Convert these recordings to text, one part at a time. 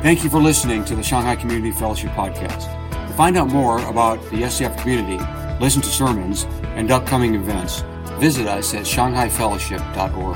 Thank you for listening to the Shanghai Community Fellowship Podcast. To find out more about the SCF community, listen to sermons, and upcoming events, visit us at shanghaifellowship.org.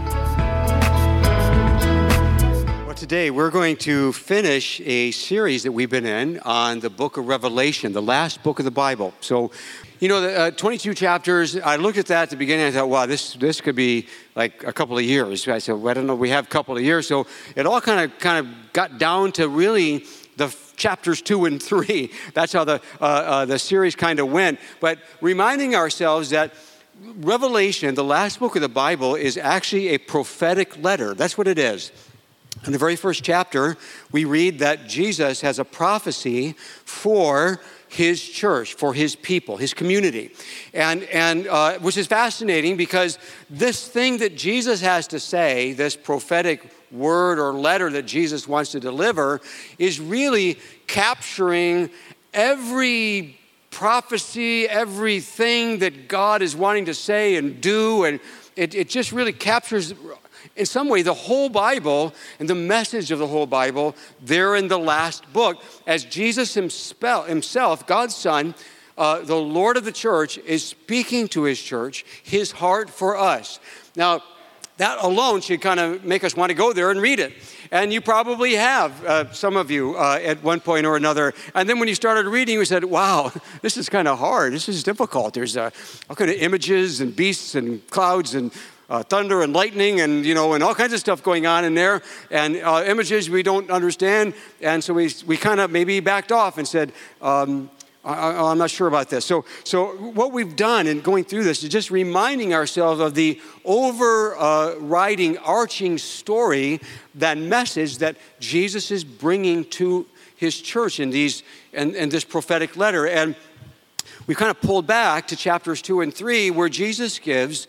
Well, today we're going to finish a series that we've been in on the book of Revelation, the last book of the Bible. So, the 22 chapters, I looked at that at the beginning and I thought, wow, this could be like a couple of years. I said, well, I don't know, we have a couple of years. So it all kind of got down to really the chapters 2 and 3. That's how the series kind of went. But reminding ourselves that Revelation, the last book of the Bible, is actually a prophetic letter. That's what it is. In the very first chapter, we read that Jesus has a prophecy for his church, for his people, his community. And which is fascinating because this thing that Jesus has to say, this prophetic word or letter that Jesus wants to deliver, is really capturing every prophecy, everything that God is wanting to say and do. And it just really captures, in some way, the whole Bible and the message of the whole Bible there in the last book. As Jesus himself, God's Son, the Lord of the church, is speaking to his church, his heart for us. Now, that alone should kind of make us want to go there and read it. And you probably have, some of you, at one point or another. And then when you started reading, you said, wow, this is kind of hard. This is difficult. There's all kind of images and beasts and clouds and thunder and lightning and, and all kinds of stuff going on in there. And images we don't understand. And so we kind of maybe backed off and said, I'm not sure about this. So what we've done in going through this is just reminding ourselves of the overriding, arching story, that message that Jesus is bringing to his church in this prophetic letter. And we kind of pulled back to chapters 2 and 3 where Jesus gives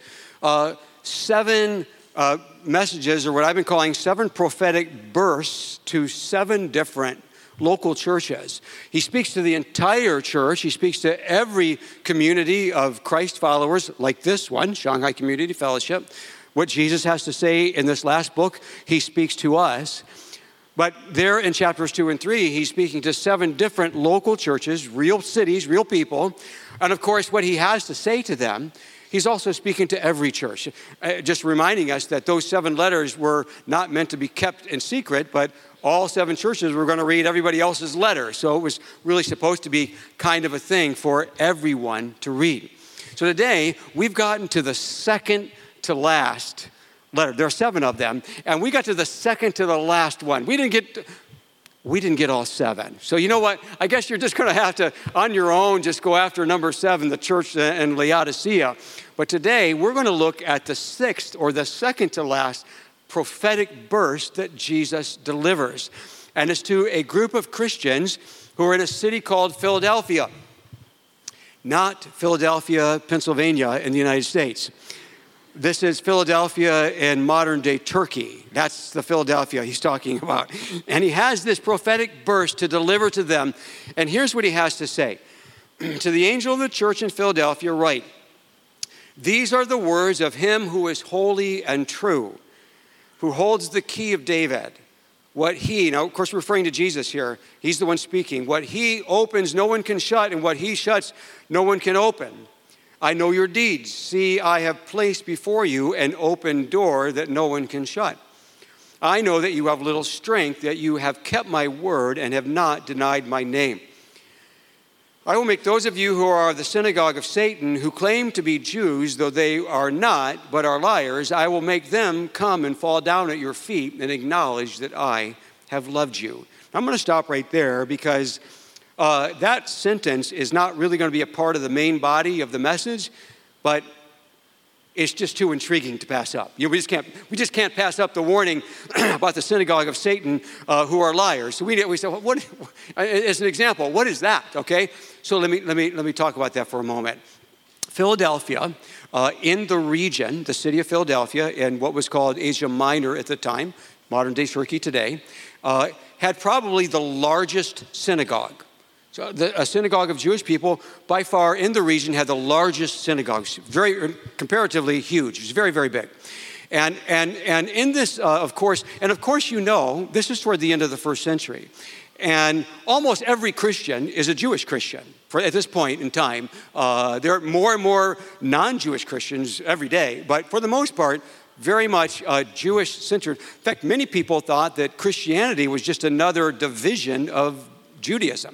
7 messages, or what I've been calling 7 prophetic bursts to 7 different local churches. He speaks to the entire church. He speaks to every community of Christ followers like this one, Shanghai Community Fellowship. What Jesus has to say in this last book, he speaks to us. But there in chapters 2 and 3, he's speaking to 7 different local churches, real cities, real people. And of course, what he has to say to them, he's also speaking to every church, just reminding us that those 7 letters were not meant to be kept in secret, but all 7 churches were going to read everybody else's letter. So it was really supposed to be kind of a thing for everyone to read. So today, we've gotten to the second to last letter. There are 7 of them, and we got to the second to the last one. We didn't get all 7. So you know what? I guess you're just going to have to, on your own, just go after number 7, the church in Laodicea. But today, we're going to look at the 6th, or the second to last, prophetic burst that Jesus delivers. And it's to a group of Christians who are in a city called Philadelphia. Not Philadelphia, Pennsylvania in the United States. This is Philadelphia in modern-day Turkey. That's the Philadelphia he's talking about. And he has this prophetic burst to deliver to them. And here's what he has to say. To the angel of the church in Philadelphia, write, "These are the words of him who is holy and true, who holds the key of David. What he," now of course referring to Jesus here, he's the one speaking, "what he opens no one can shut, and what he shuts no one can open. I know your deeds. See, I have placed before you an open door that no one can shut. I know that you have little strength, that you have kept my word and have not denied my name. I will make those of you who are of the synagogue of Satan, who claim to be Jews, though they are not, but are liars, I will make them come and fall down at your feet and acknowledge that I have loved you." I'm going to stop right there because that sentence is not really going to be a part of the main body of the message, but it's just too intriguing to pass up. We just can't pass up the warning about the synagogue of Satan who are liars. So we say, what? As an example, what is that? Okay, so let me talk about that for a moment. Philadelphia, in the region, the city of Philadelphia, in what was called Asia Minor at the time, modern-day Turkey today, had probably the largest synagogue. So a synagogue of Jewish people, by far in the region, had the largest synagogues, very comparatively huge. It was very, very big. And in this, of course, you know, this is toward the end of the first century. And almost every Christian is a Jewish Christian at this point in time. There are more and more non-Jewish Christians every day, but for the most part, very much Jewish-centered. In fact, many people thought that Christianity was just another division of Judaism.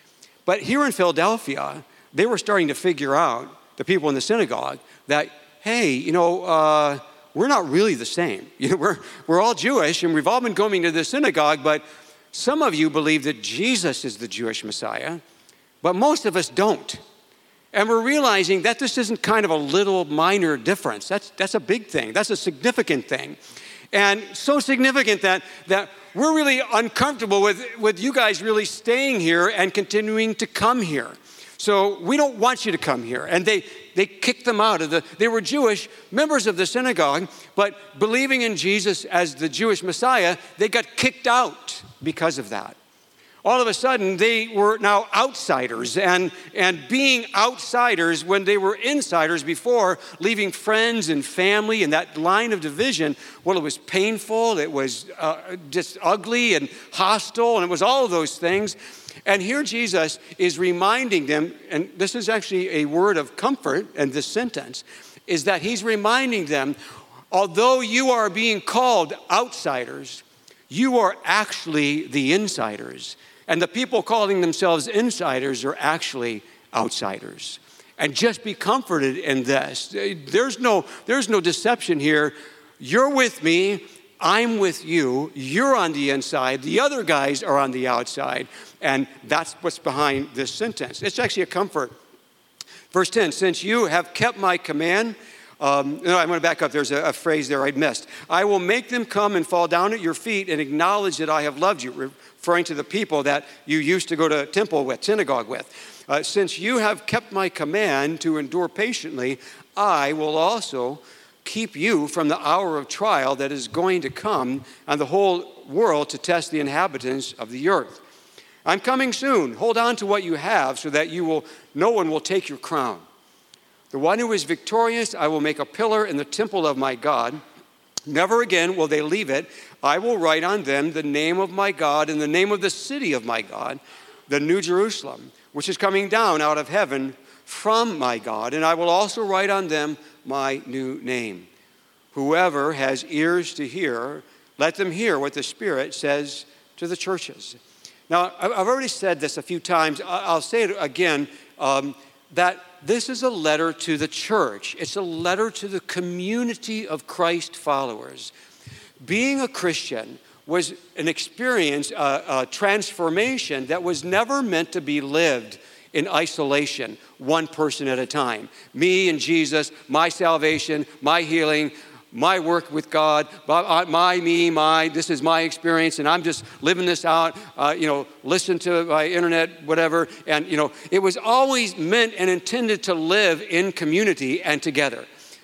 But here in Philadelphia, they were starting to figure out, the people in the synagogue, that, hey, you know, we're not really the same. You know, we're all Jewish, and we've all been going to the synagogue, but some of you believe that Jesus is the Jewish Messiah, but most of us don't. And we're realizing that this isn't kind of a little minor difference. That's a big thing. That's a significant thing. And so significant that we're really uncomfortable with you guys really staying here and continuing to come here. So we don't want you to come here. And they kicked them out of they were Jewish, members of the synagogue, but believing in Jesus as the Jewish Messiah, they got kicked out because of that. All of a sudden, they were now outsiders, and being outsiders when they were insiders before, leaving friends and family and that line of division, well, it was painful, it was just ugly and hostile, and it was all of those things. And here Jesus is reminding them, and this is actually a word of comfort in this sentence, is that he's reminding them, although you are being called outsiders, you are actually the insiders. And the people calling themselves insiders are actually outsiders. And just be comforted in this. There's no deception here. You're with me. I'm with you. You're on the inside. The other guys are on the outside. And that's what's behind this sentence. It's actually a comfort. Verse 10, since you have kept my command. I'm going to back up. There's a phrase there I missed. I will make them come and fall down at your feet and acknowledge that I have loved you, referring to the people that you used to go to temple with, synagogue with. Since you have kept my command to endure patiently, I will also keep you from the hour of trial that is going to come on the whole world to test the inhabitants of the earth. I'm coming soon. Hold on to what you have so that no one will take your crown. The one who is victorious, I will make a pillar in the temple of my God. Never again will they leave it. I will write on them the name of my God and the name of the city of my God, the New Jerusalem, which is coming down out of heaven from my God. And I will also write on them my new name. Whoever has ears to hear, let them hear what the Spirit says to the churches. Now, I've already said this a few times. I'll say it again, that this is a letter to the church. It's a letter to the community of Christ followers. Being a Christian was an experience, a transformation that was never meant to be lived in isolation, one person at a time. Me and Jesus, my salvation, my healing, my work with God, this is my experience, and I'm just living this out, listen to my internet, whatever. And, it was always meant and intended to live in community and together.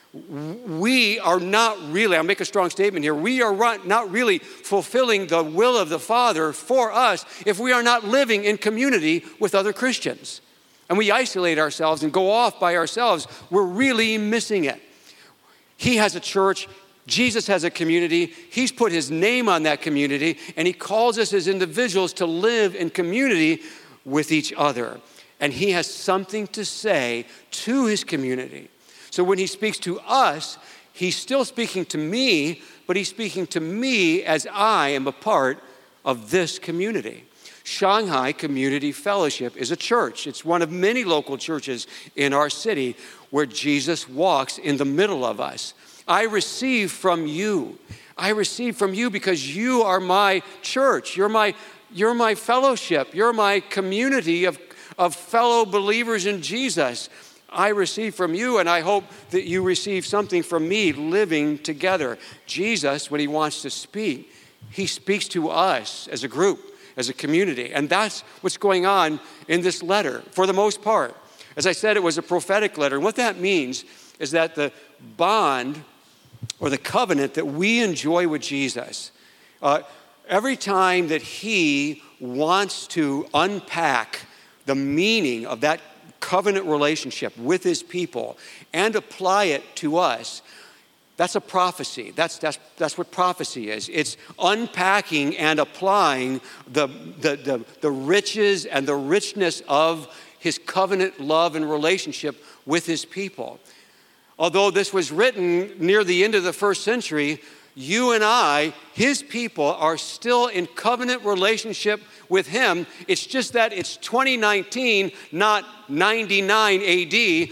We are not really, I'll make a strong statement here, we are not really fulfilling the will of the Father for us if we are not living in community with other Christians. And we isolate ourselves and go off by ourselves. We're really missing it. He has a church. Jesus has a community. He's put his name on that community, and he calls us as individuals to live in community with each other. And he has something to say to his community. So when he speaks to us, he's still speaking to me, but he's speaking to me as I am a part of this community. Shanghai Community Fellowship is a church. It's one of many local churches in our city where Jesus walks in the middle of us. I receive from you. I receive from you because you are my church. You're my fellowship. You're my community of fellow believers in Jesus. I receive from you, and I hope that you receive something from me living together. Jesus, when he wants to speak, he speaks to us as a group, as a community. And that's what's going on in this letter, for the most part. As I said, it was a prophetic letter. And what that means is that the bond or the covenant that we enjoy with Jesus, every time that he wants to unpack the meaning of that covenant relationship with his people and apply it to us, That's a prophecy. That's what prophecy is. It's unpacking and applying the riches and the richness of his covenant love and relationship with his people. Although this was written near the end of the first century, you and I, his people, are still in covenant relationship with him. It's just that it's 2019, not 99 AD.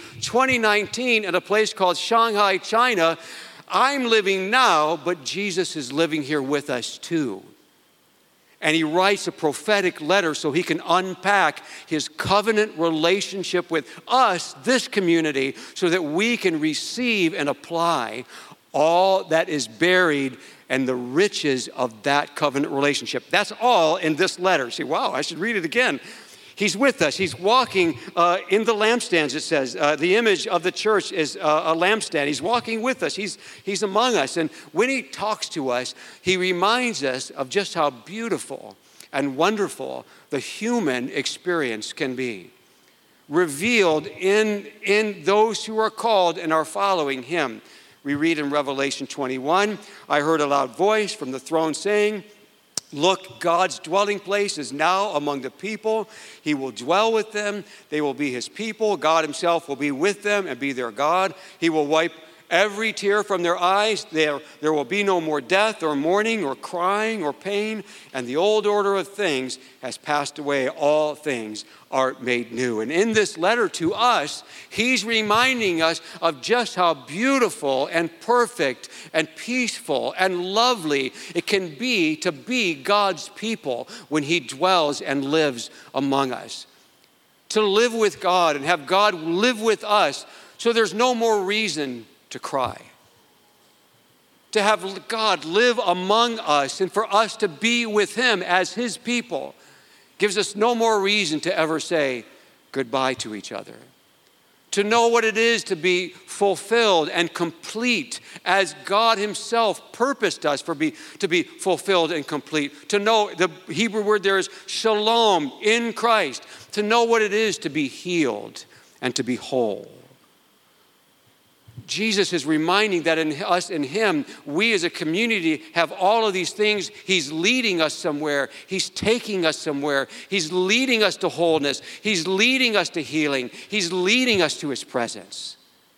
2019 at a place called Shanghai, China. I'm living now, but Jesus is living here with us too. And he writes a prophetic letter so he can unpack his covenant relationship with us, this community, so that we can receive and apply all that is buried and the riches of that covenant relationship. That's all in this letter. See, wow, I should read it again. He's with us. He's walking in the lampstands, it says. The image of the church is a lampstand. He's walking with us. He's among us. And when he talks to us, he reminds us of just how beautiful and wonderful the human experience can be, revealed in those who are called and are following him. We read in Revelation 21, I heard a loud voice from the throne saying, look, God's dwelling place is now among the people. He will dwell with them. They will be his people. God himself will be with them and be their God. He will wipe every tear from their eyes. There will be no more death or mourning or crying or pain. And the old order of things has passed away. All things are made new. And in this letter to us, he's reminding us of just how beautiful and perfect and peaceful and lovely it can be to be God's people when he dwells and lives among us. To live with God and have God live with us so there's no more reason to cry. To have God live among us and for us to be with him as his people gives us no more reason to ever say goodbye to each other. To know what it is to be fulfilled and complete as God himself purposed us to be fulfilled and complete. To know, the Hebrew word there is shalom in Christ. To know what it is to be healed and to be whole. Jesus is reminding that in us, in him, we as a community have all of these things. He's leading us somewhere. He's taking us somewhere. He's leading us to wholeness. He's leading us to healing. He's leading us to his presence.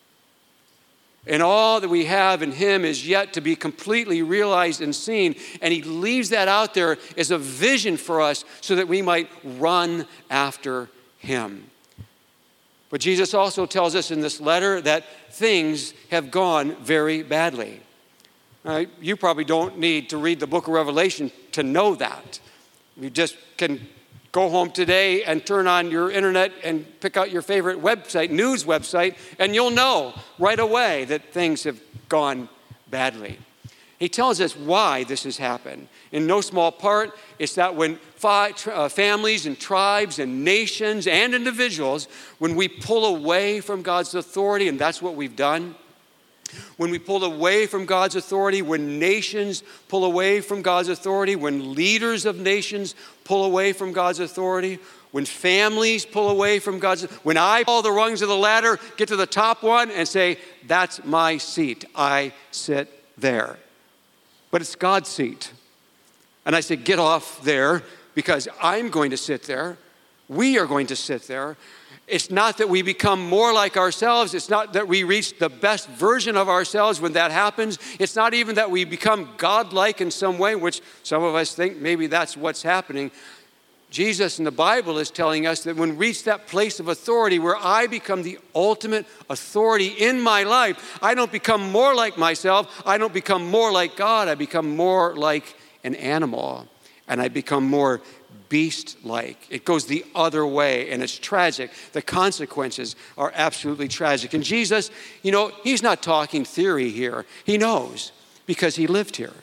And all that we have in him is yet to be completely realized and seen. And he leaves that out there as a vision for us so that we might run after him. But Jesus also tells us in this letter that things have gone very badly. You probably don't need to read the book of Revelation to know that. You just can go home today and turn on your internet and pick out your favorite website, news website, and you'll know right away that things have gone badly. He tells us why this has happened. In no small part, it's that when families and tribes and nations and individuals, when we pull away from God's authority, and that's what we've done, when we pull away from God's authority, when nations pull away from God's authority, when leaders of nations pull away from God's authority, when families pull away from God's, when I pull the rungs of the ladder, get to the top one and say, that's my seat, I sit there. But it's God's seat. And I say, get off there because I'm going to sit there. We are going to sit there. It's not that we become more like ourselves. It's not that we reach the best version of ourselves when that happens. It's not even that we become godlike in some way, which some of us think maybe that's what's happening. Jesus in the Bible is telling us that when we reach that place of authority where I become the ultimate authority in my life, I don't become more like myself. I don't become more like God. I become more like an animal, and I become more beast-like. It goes the other way, and it's tragic. The consequences are absolutely tragic. And Jesus, he's not talking theory here. He knows because he lived here.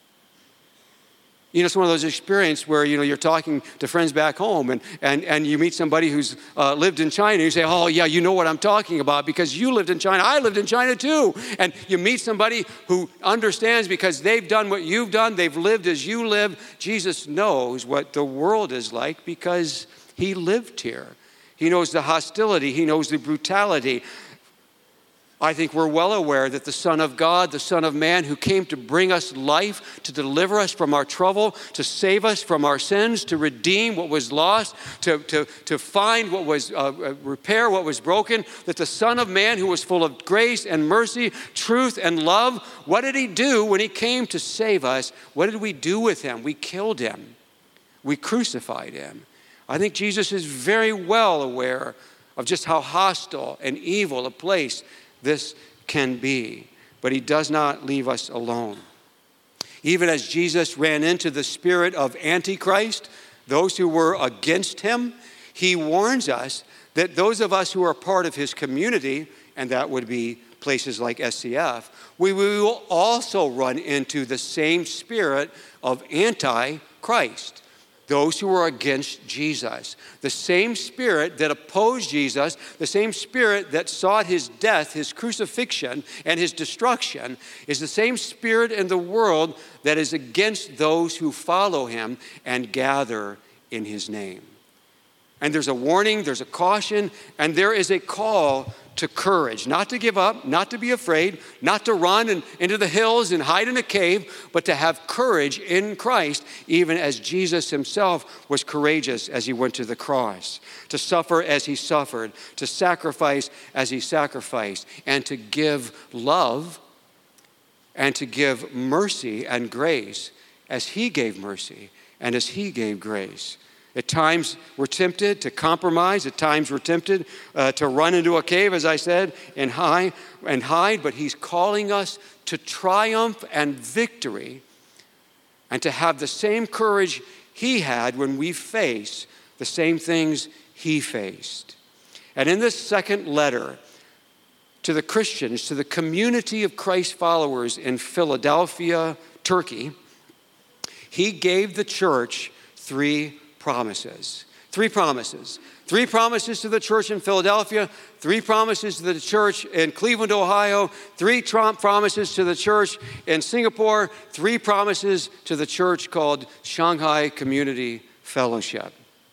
It's one of those experiences where, you're talking to friends back home and you meet somebody who's lived in China. You say, oh, yeah, you know what I'm talking about because you lived in China. I lived in China too. And you meet somebody who understands because they've done what you've done. They've lived as you live. Jesus knows what the world is like because he lived here. He knows the hostility. He knows the brutality. I think we're well aware that the Son of God, the Son of Man, who came to bring us life, to deliver us from our trouble, to save us from our sins, to redeem what was lost, to find what was, repair what was broken, that the Son of Man, who was full of grace and mercy, truth and love, what did he do when he came to save us? What did we do with him? We killed him. We crucified him. I think Jesus is very well aware of just how hostile and evil a place this can be, but he does not leave us alone. Even as Jesus ran into the spirit of Antichrist, those who were against him, he warns us that those of us who are part of his community, and that would be places like SCF, we will also run into the same spirit of Antichrist. Those who are against Jesus. The same spirit that opposed Jesus, the same spirit that sought his death, his crucifixion, and his destruction, is the same spirit in the world that is against those who follow him and gather in his name. And there's a warning, there's a caution, and there is a call to courage, not to give up, not to be afraid, not to run into the hills and hide in a cave, but to have courage in Christ, even as Jesus himself was courageous as he went to the cross, to suffer as he suffered, to sacrifice as he sacrificed, and to give love and to give mercy and grace as he gave mercy and as he gave grace. At times we're tempted to compromise. At times we're tempted to run into a cave, as I said, and hide. But he's calling us to triumph and victory and to have the same courage he had when we face the same things he faced. And in this second letter to the Christians, to the community of Christ followers in Philadelphia, Turkey, he gave the church three promises. Three promises. Three promises to the church in Philadelphia, three promises to the church in Cleveland, Ohio, three promises to the church in Singapore, three promises to the church called Shanghai Community Fellowship.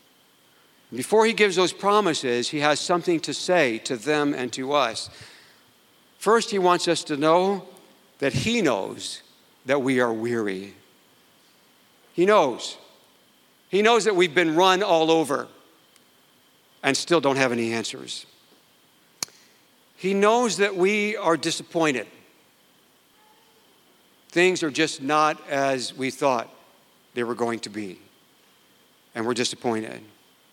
Before he gives those promises, he has something to say to them and to us. First, he wants us to know that he knows that we are weary. He knows. He knows that we've been run all over and still don't have any answers. He knows that we are disappointed. Things are just not as we thought they were going to be, and we're disappointed.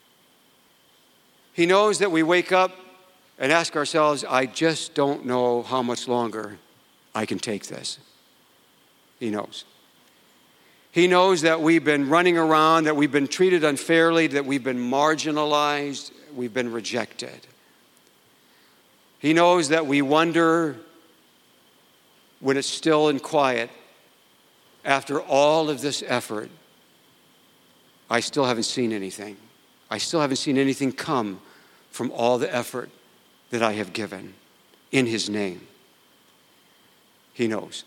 He knows that we wake up and ask ourselves, I just don't know how much longer I can take this. He knows. He knows that we've been running around, that we've been treated unfairly, that we've been marginalized, we've been rejected. He knows that we wonder when it's still and quiet, after all of this effort, I still haven't seen anything. I still haven't seen anything come from all the effort that I have given in his name. He knows.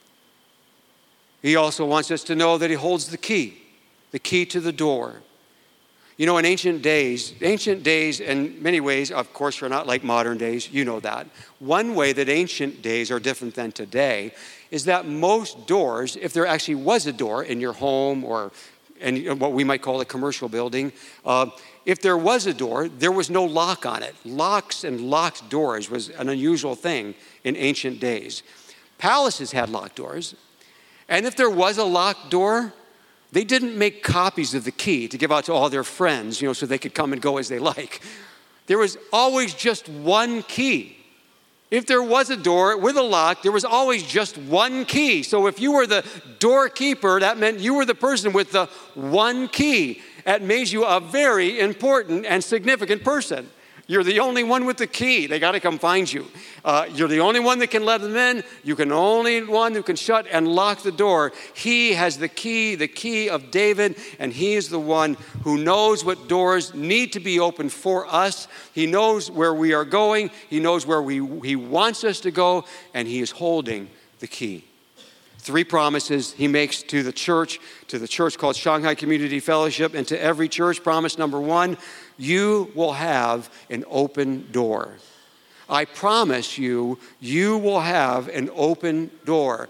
He also wants us to know that he holds the key to the door. You know, in ancient days in many ways, of course, are not like modern days, you know that. One way that ancient days are different than today is that most doors, if there actually was a door in your home or in what we might call a commercial building, if there was a door, there was no lock on it. Locks and locked doors was an unusual thing in ancient days. Palaces had locked doors. And if there was a locked door, they didn't make copies of the key to give out to all their friends, so they could come and go as they like. There was always just one key. If there was a door with a lock, there was always just one key. So if you were the doorkeeper, that meant you were the person with the one key. That made you a very important and significant person. You're the only one with the key. They got to come find you. You're the only one that can let them in. You can only one who can shut and lock the door. He has the key of David, and he is the one who knows what doors need to be opened for us. He knows where we are going. He knows where he wants us to go, and he is holding the key. Three promises he makes to the church called Shanghai Community Fellowship, and to every church. Promise number one, you will have an open door. I promise you, you will have an open door.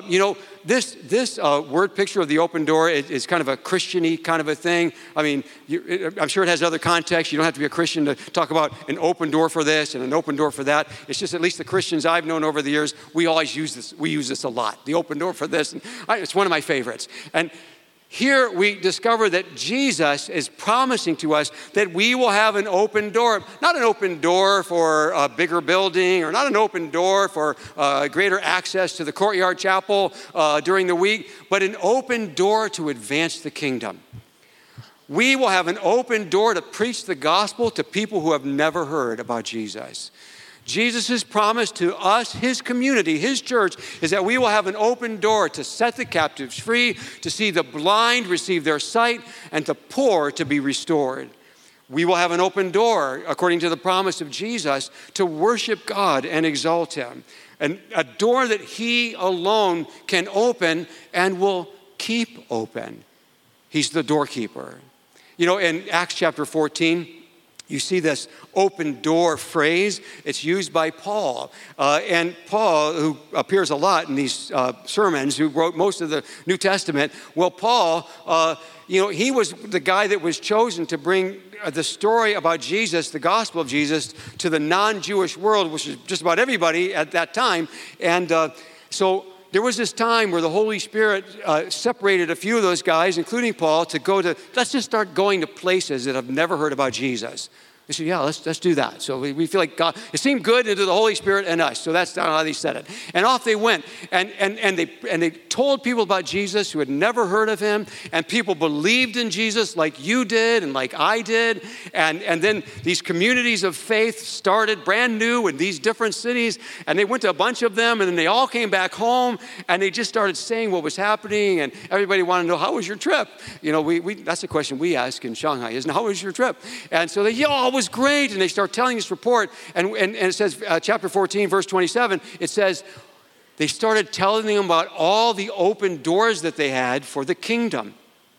This word picture of the open door is kind of a Christian-y kind of a thing. I mean, I'm sure it has other context. You don't have to be a Christian to talk about an open door for this and an open door for that. It's just at least the Christians I've known over the years, we always use this. We use this a lot, the open door for this. And it's one of my favorites. And here we discover that Jesus is promising to us that we will have an open door. Not an open door for a bigger building, or not an open door for greater access to the courtyard chapel during the week, but an open door to advance the kingdom. We will have an open door to preach the gospel to people who have never heard about Jesus. Jesus' promise to us, his community, his church, is that we will have an open door to set the captives free, to see the blind receive their sight, and the poor to be restored. We will have an open door, according to the promise of Jesus, to worship God and exalt him. And a door that he alone can open and will keep open. He's the doorkeeper. In Acts chapter 14, you see this open door phrase. It's used by Paul. And Paul, who appears a lot in these sermons, who wrote most of the New Testament, well, Paul, he was the guy that was chosen to bring the story about Jesus, the gospel of Jesus, to the non-Jewish world, which is just about everybody at that time. And so there was this time where the Holy Spirit separated a few of those guys, including Paul, let's just start going to places that have never heard about Jesus. They said, yeah, let's do that. So we feel like God, it seemed good to the Holy Spirit and us. So that's how they said it. And off they went. And they told people about Jesus who had never heard of him. And people believed in Jesus like you did and like I did. And then these communities of faith started brand new in these different cities. And they went to a bunch of them. And then they all came back home. And they just started saying what was happening. And everybody wanted to know, how was your trip? That's a question we ask in Shanghai, isn't it? How was your trip? And so it was great. And they start telling this report. And it says, chapter 14, verse 27, it says, they started telling them about all the open doors that they had for the kingdom.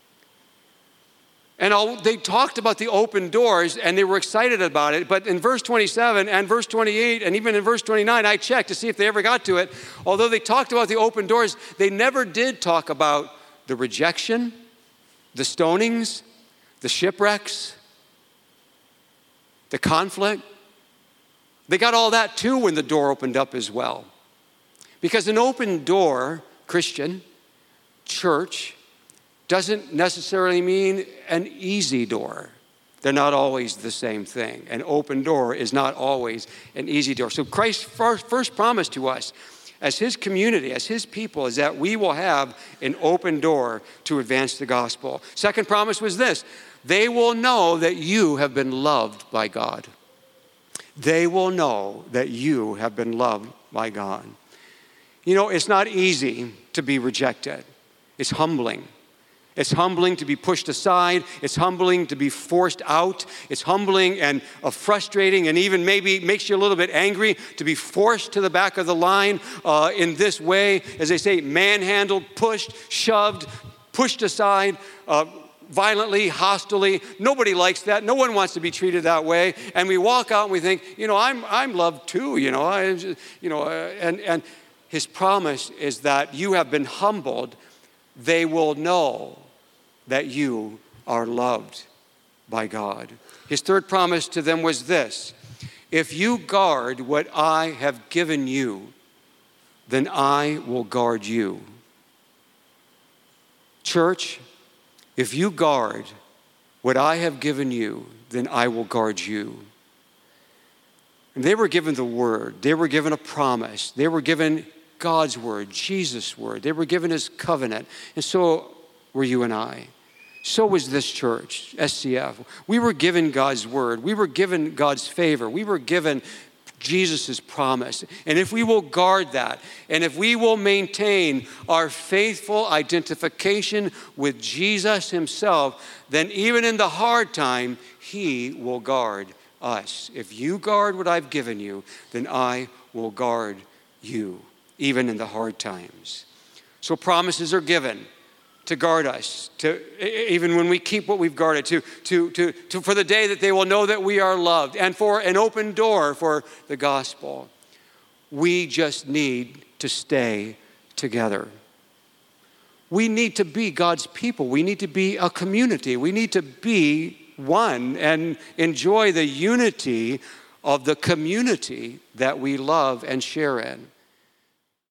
And they talked about the open doors, and they were excited about it. But in verse 27 and verse 28, and even in verse 29, I checked to see if they ever got to it. Although they talked about the open doors, they never did talk about the rejection, the stonings, the shipwrecks, the conflict. They got all that too when the door opened up as well. Because an open door, Christian, church, doesn't necessarily mean an easy door. They're not always the same thing. An open door is not always an easy door. So Christ's first promise to us as his community, as his people, is that we will have an open door to advance the gospel. Second promise was this: they will know that you have been loved by God. They will know that you have been loved by God. It's not easy to be rejected. It's humbling. It's humbling to be pushed aside. It's humbling to be forced out. It's humbling and frustrating, and even maybe makes you a little bit angry to be forced to the back of the line in this way, as they say, manhandled, pushed, shoved, pushed aside, violently, hostilely. Nobody likes that. No one wants to be treated that way. And we walk out and we think, I'm loved too. And his promise is that you have been humbled. They will know that you are loved by God. His third promise to them was this: if you guard what I have given you, then I will guard you. Church, if you guard what I have given you, then I will guard you. And they were given the word. They were given a promise. They were given God's word, Jesus' word. They were given his covenant. And so were you and I. So was this church, SCF. We were given God's word. We were given God's favor. We were given Jesus' promise. And if we will guard that, and if we will maintain our faithful identification with Jesus himself, then even in the hard time, he will guard us. If you guard what I've given you, then I will guard you, even in the hard times. So promises are given. to guard us, even when we keep what we've guarded, for the day that they will know that we are loved, and for an open door for the gospel. We just need to stay together. We need to be God's people. We need to be a community. We need to be one and enjoy the unity of the community that we love and share in.